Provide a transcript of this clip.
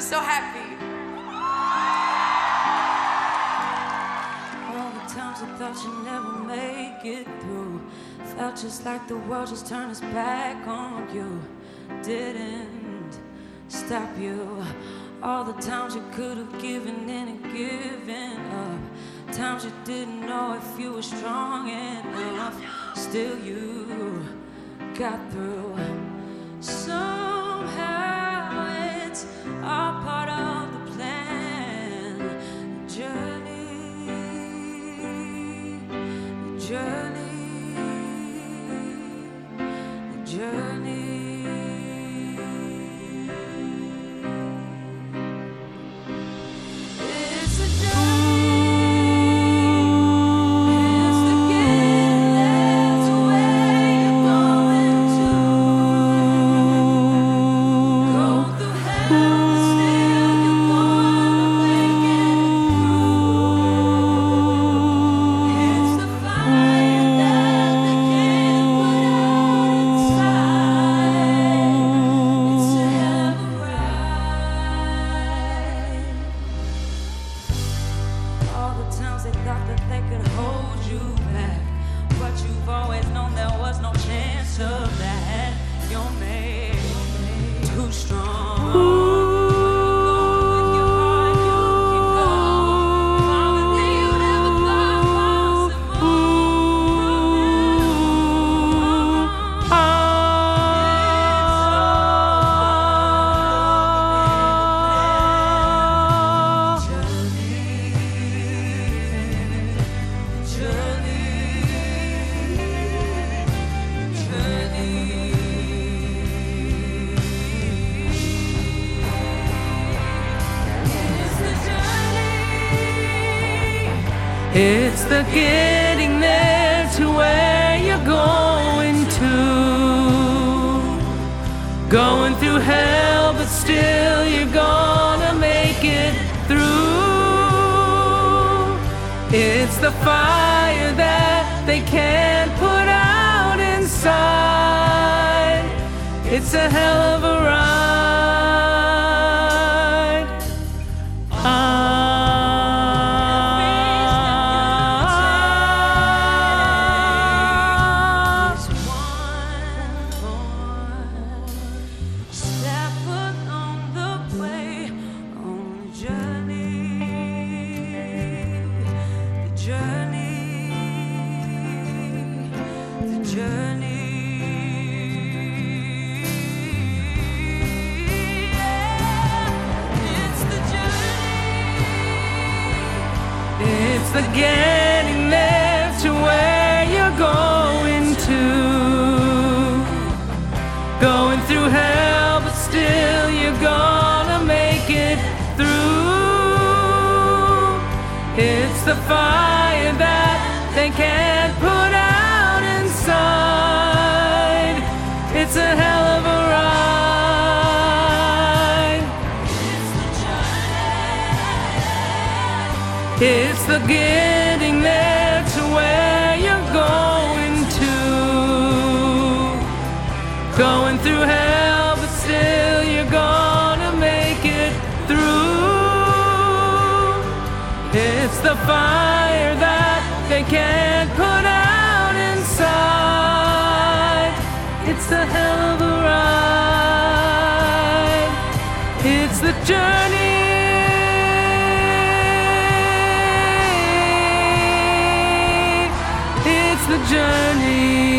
just so happy. All the times I thought you'd never make it through, felt just like the world just turned its back on you. Didn't stop you. All the times you could have given in and given up, times you didn't know if you were strong enough. Still you got through. Somehow it's all part of the plan. The journey. Times they thought that they could hold you back, but you've always known there was no chance of that. You're made too strong. It's the getting there to where you're going to. Going through hell, but still you're gonna make it through. It's the fire that they can't put out inside. It's a hell of a ride. It's the getting there to where you're going to. Going through hell, but still you're gonna make it through. It's the fire that they can't put out inside. It's a hell of a ride. It's the getting there to where you're going to. Going through hell, but still you're gonna make it through. It's the fire that they can't put out inside. It's a hell of a ride. It's the journey. The journey.